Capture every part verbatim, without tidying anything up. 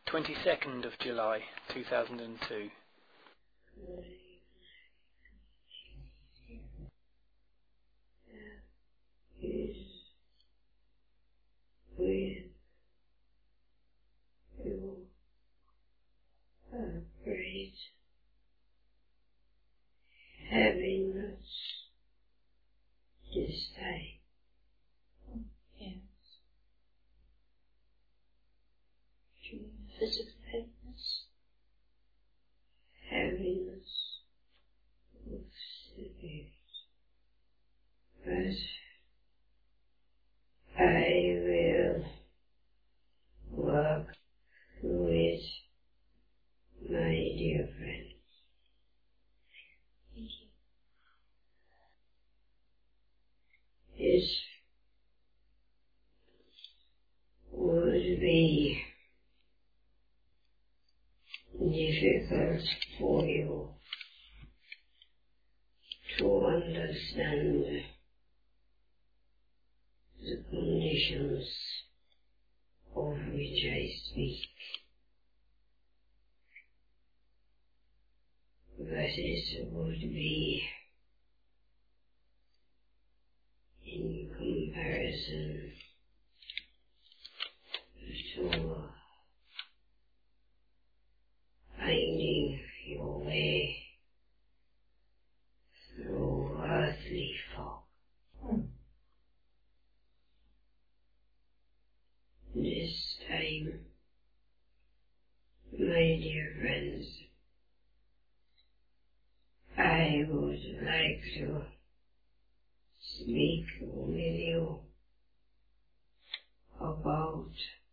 twenty-second of July two thousand two. Is with you a great heaviness this day. Yes. Do you mean physical heaviness? Heaviness of spirit. But I will work through it, my dear friend. Thank you. It would be difficult for you to understand the conditions of which I speak, but it would be in comparison to finding your way through earthly fog. Hmm. This time, my dear friends, I would like to speak with you about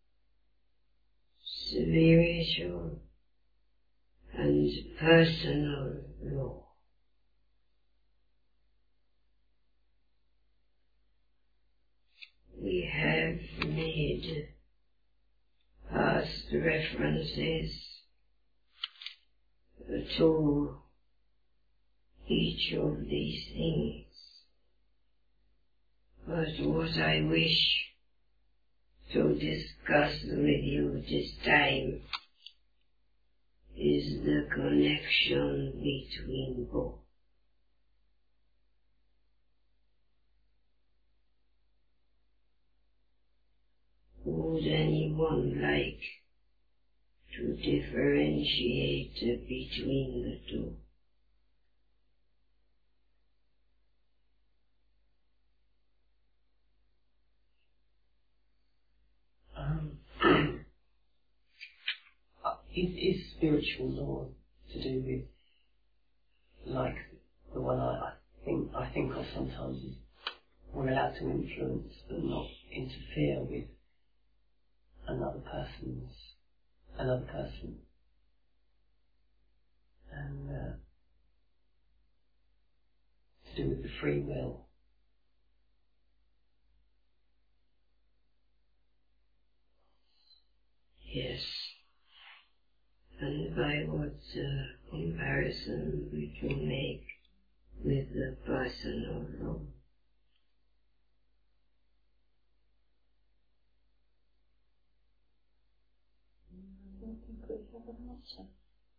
spiritual and personal law. We have made past references to each of these things, but what I wish to discuss with you this time is the connection between both. Would anyone like to differentiate between the two? Um, is, is spiritual law to do with, like the one I, I think I think of sometimes, is we're allowed to influence but not interfere with another person's another person, and uh, to do with the free will. Yes. And by what uh, comparison would you make with the personal law? I don't think we have an answer.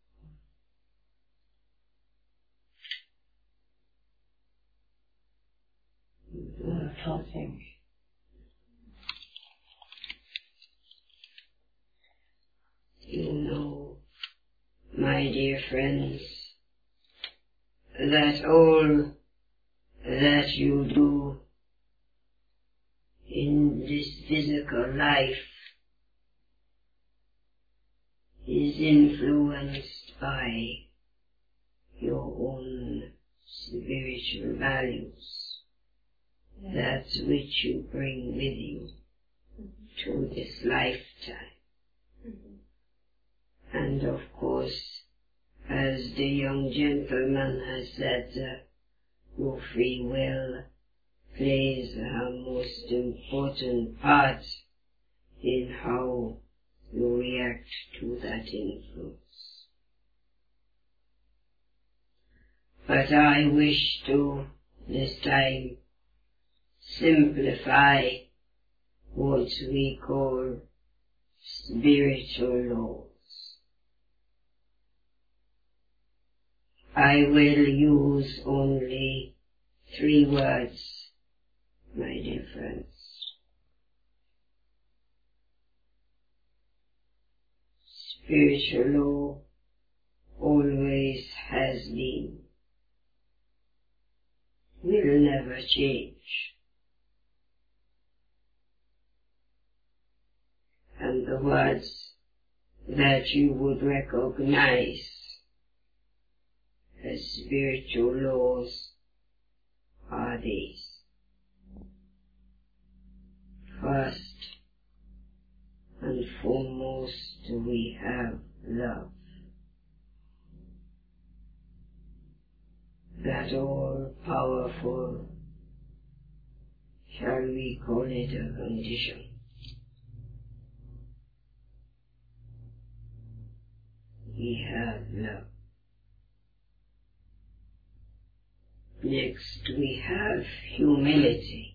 I can't think. You know, my dear friends, that all that you do in this physical life is influenced by your own spiritual values, that which you bring with you to this lifetime. And of course, as the young gentleman has said, uh, your free will plays a most important part in how you react to that influence. But I wish to, this time, simplify what we call spiritual laws. I will use only three words, my dear friends. Spiritual law always has been, will never change. And the words that you would recognize as spiritual laws are these. First and foremost, we have love. That all-powerful, shall we call it a condition? We have love. Next, we have humility.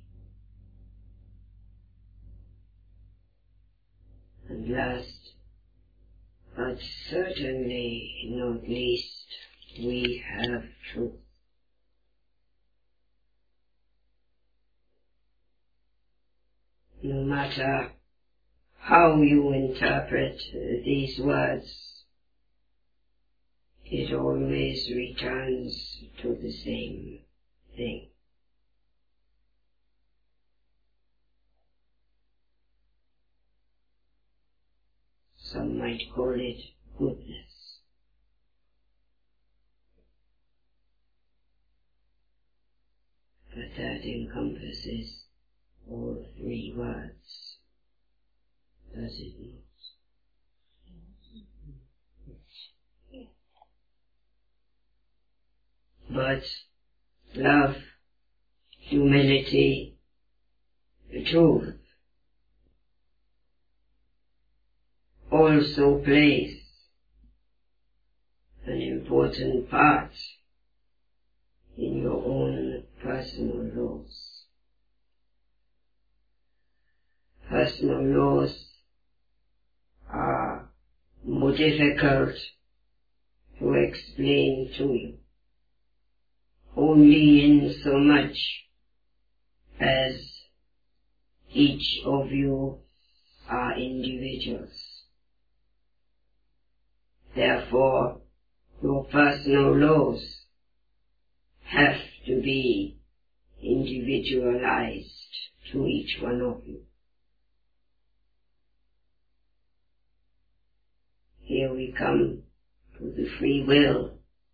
And last, but certainly not least, we have truth. No matter how you interpret these words, it always returns to the same thing. Some might call it goodness. But that encompasses all three words, does it not? But love, humility, the truth also plays an important part in your own personal laws. Personal laws are more difficult to explain to you, only in so much as each of you are individuals. Therefore, your personal laws have to be individualized to each one of you. Here we come to the free will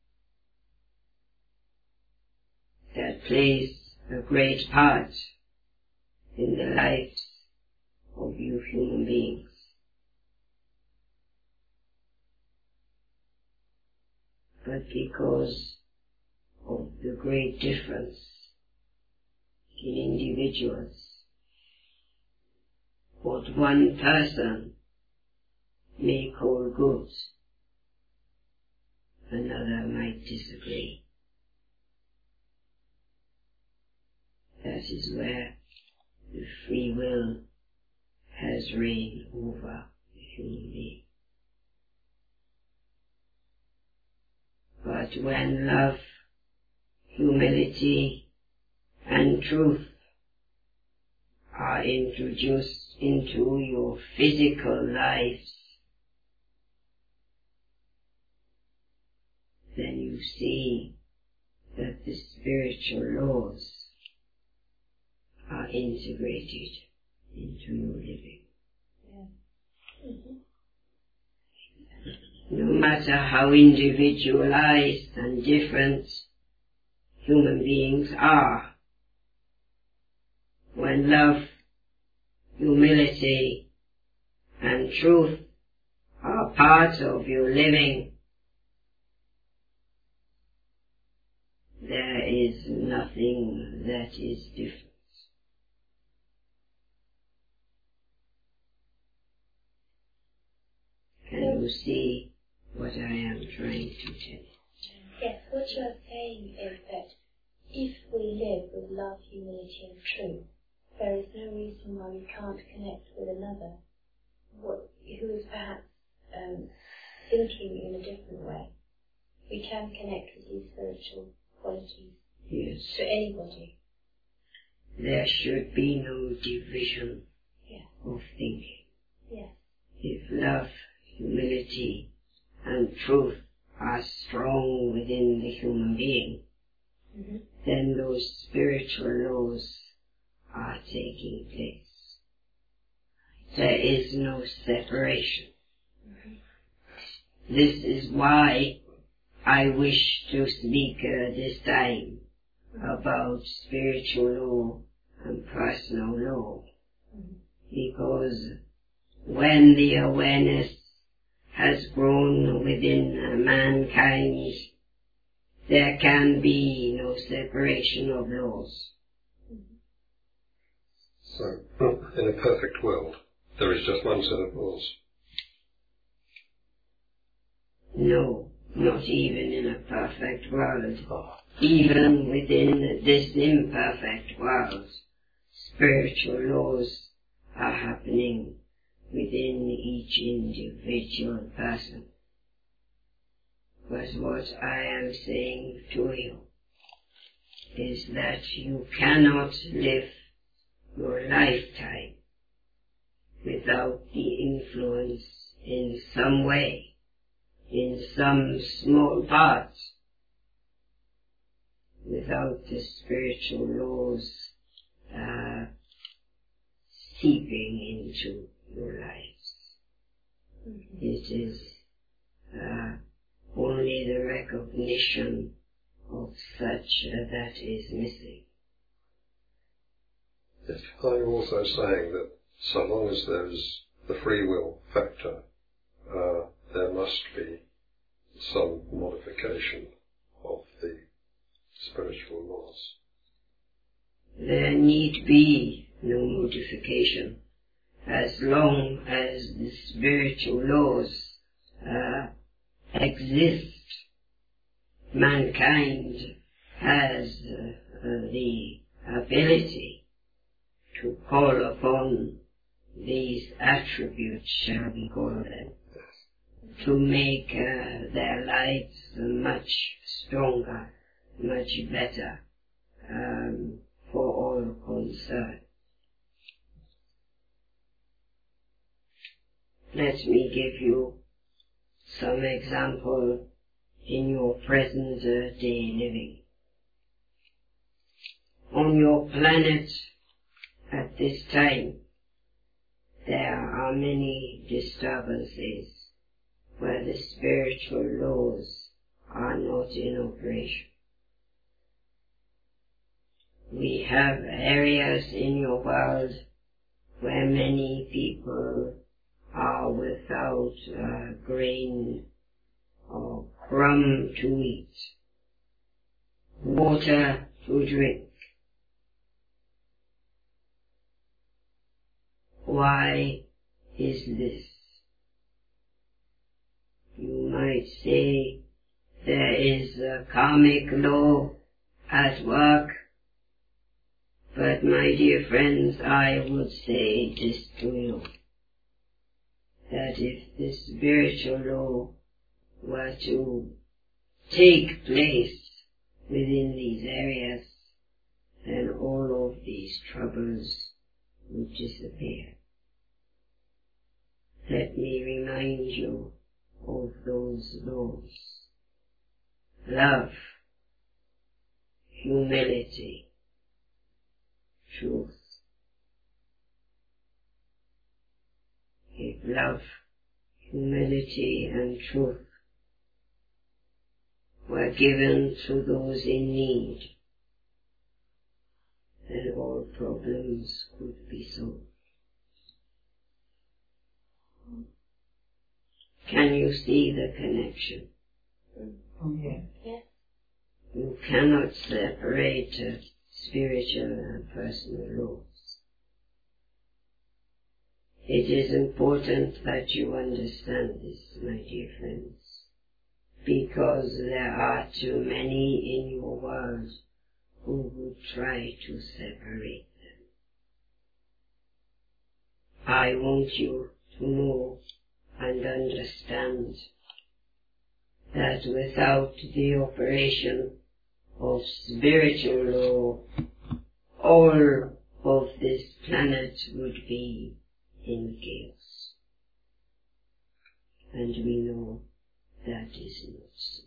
that plays a great part in the lives of you human beings. But because of the great difference in individuals, what one person may call good, another might disagree. That is where the free will has reign over the human being. But when love, humility, and truth are introduced into your physical lives, then you see that the spiritual laws are integrated into your living. Yeah. Mm-hmm. No matter how individualized and different human beings are, when love, humility, and truth are part of your living, there is nothing that is different. Can you see what I am trying to tell you? Yes, what you are saying is that if we live with love, humility and truth, there is no reason why we can't connect with another what, who is perhaps um, thinking in a different way. we can connect with these spiritual qualities. Yes. To anybody. There should be no division Yeah. of thinking. Yes. If love, humility, and truth are strong within the human being, Mm-hmm. then those spiritual laws are taking place. There is no separation. Mm-hmm. This is why I wish to speak uh, this time about spiritual law and personal law, Mm-hmm. because when the awareness has grown within uh, mankind, there can be no separation of laws. So, in a perfect world, there is just one set of laws. No, not even in a perfect world. Oh. Even within this imperfect world, spiritual laws are happening within each individual person. But what I am saying to you is that you cannot live your lifetime without the influence in some way, in some small part, without the spiritual laws uh, seeping into your lives. Mm-hmm. It is uh, only the recognition of such uh, that is missing. Yes. Are you also saying that so long as there is the free will factor, uh, there must be some modification of the spiritual laws? There need be no modification as long as the spiritual laws uh, exist. Mankind has uh, uh, the ability to call upon these attributes, shall we call them, to make uh, their lives much stronger, much better um, for all concerned. Let me give you some example in your present uh, day living. On your planet at this time, there are many disturbances where the spiritual laws are not in operation. We have areas in your world where many people are without uh, grain or crumb to eat, water to drink. Why is this? You might say there is a karmic law at work, but my dear friends, I would say this to you, that if the spiritual law were to take place within these areas, then all of these troubles would disappear. Let me remind you of those laws. Love, humility, truth. If love, humility and truth were given to those in need, then all problems could be solved. Can you see the connection? Oh, yeah. Yes. You cannot separate uh, spiritual and personal laws. It is important that you understand this, my dear friends, because there are too many in your world who would try to separate them. I want you to know and understand that without the operation of spiritual law, all of this planet would be in chaos. And we know that is not so.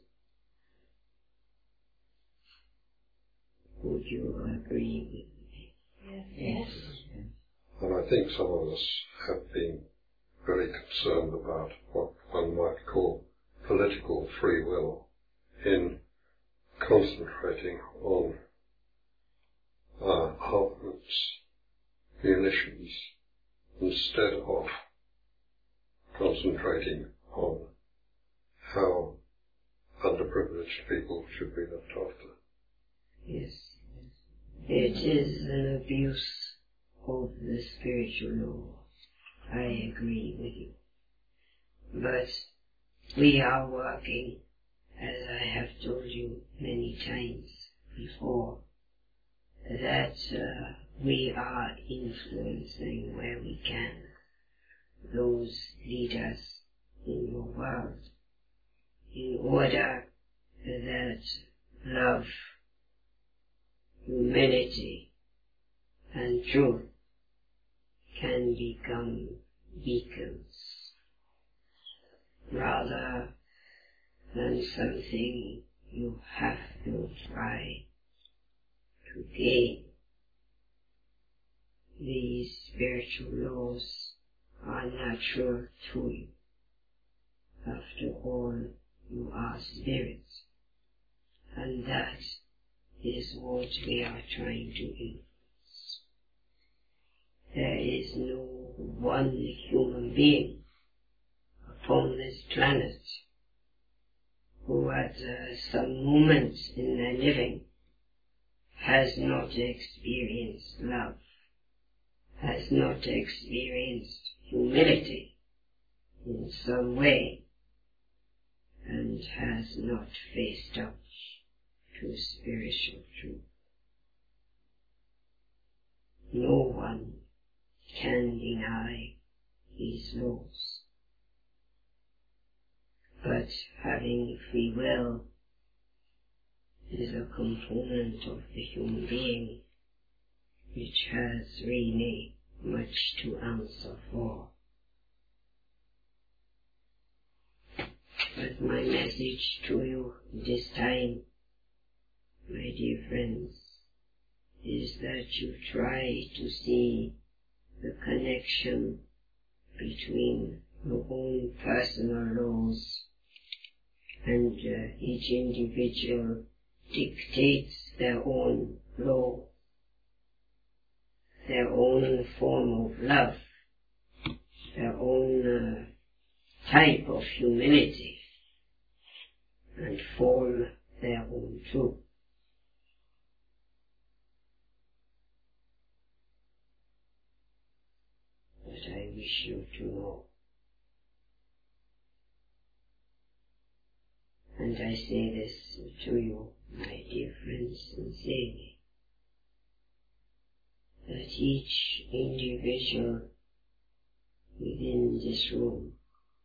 Would you agree with me? Yes. Yes. And I think some of us have been very concerned about what one might call political free will in concentrating on uh, armaments, munitions, instead of concentrating on how underprivileged people should be looked after. Yes. It is an abuse of the spiritual law. I agree with you. But we are working, as I have told you many times before, that uh, we are influencing where we can those leaders in your world in order that love, humility, and truth can become beacons rather than something you have to try to gain. These spiritual laws are natural to you. After all, you are spirits, and that is what we are trying to influence. There is no one human being upon this planet who at uh, some moment in their living has not experienced love, has not experienced humility in some way, and has not faced up to spiritual truth. No one can deny these laws. But having free will is a component of the human being which has really much to answer for. But my message to you this time, my dear friends, is that you try to see the connection between your own personal laws and uh, each individual dictates their own law, their own form of love, their own uh, type of humility, and form their own truth. But I wish you to know, and I say this to you, my dear friends, sincerely, that each individual within this room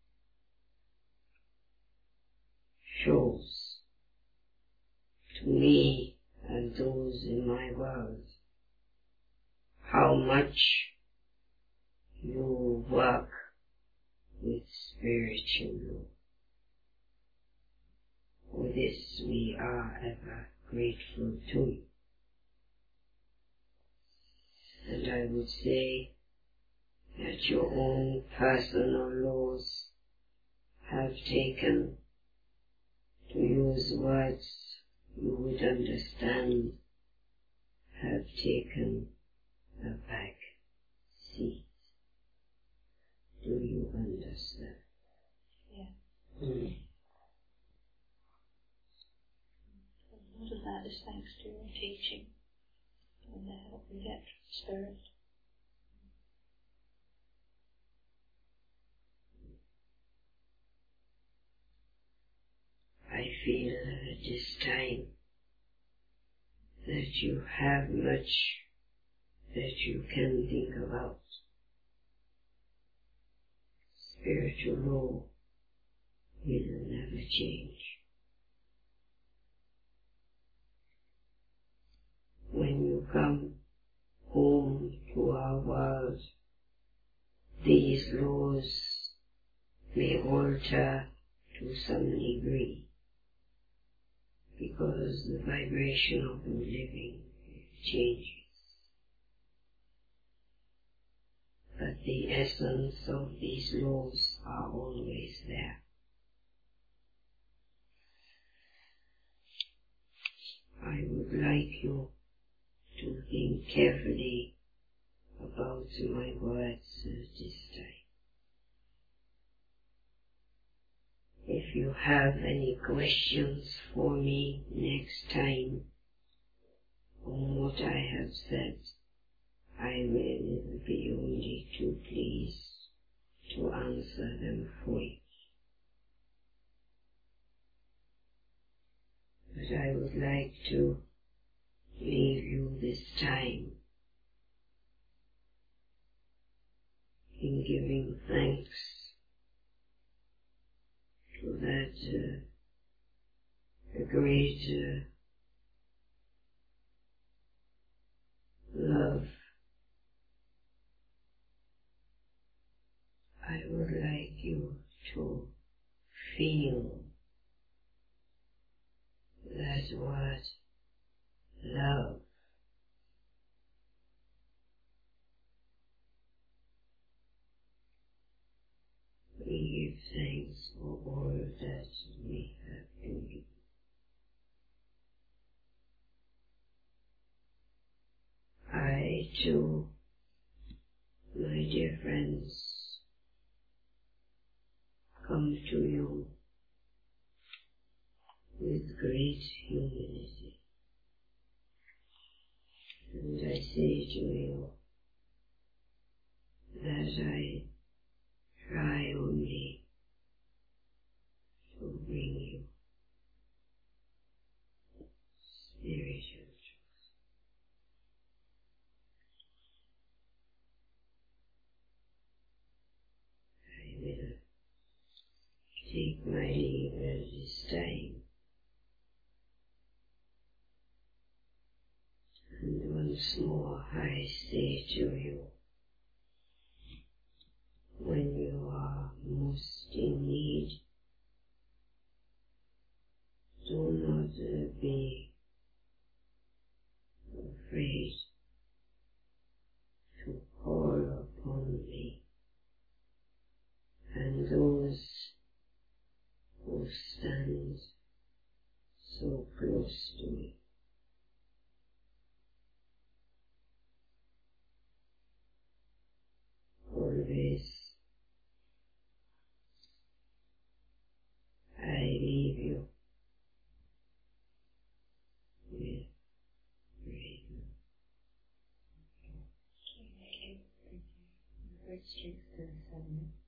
shows to me and those in my world how much you work with spiritual law. For this we are ever grateful to you. And I would say that your own personal laws have taken, to use words you would understand, have taken a back seat. Do you understand? Yeah. Mm. A lot of that is thanks to your teaching and the help we get from the Spirit. I feel at this time that you have much that you can think about. Spiritual law will never change. come home to our world, these laws may alter to some degree, because the vibration of the living changes. But the essence of these laws are always there. I would like you to think carefully about my words this time. If you have any questions for me next time on what I have said, I will be only too pleased to answer them for you. But I would like to leave you this time in giving thanks to that uh, a great uh, love. I would like you to feel that word, love. We give thanks for all that we have been given. I too, my dear friends, come to you with great humility, and I say to you that I try only to bring you spiritual truth. I will take my leave at this time, and once more I say to you, when you are most in need, do not uh, be afraid to call upon me, and those who stand so close to me. Always I leave you with great love. Great strength to the seven.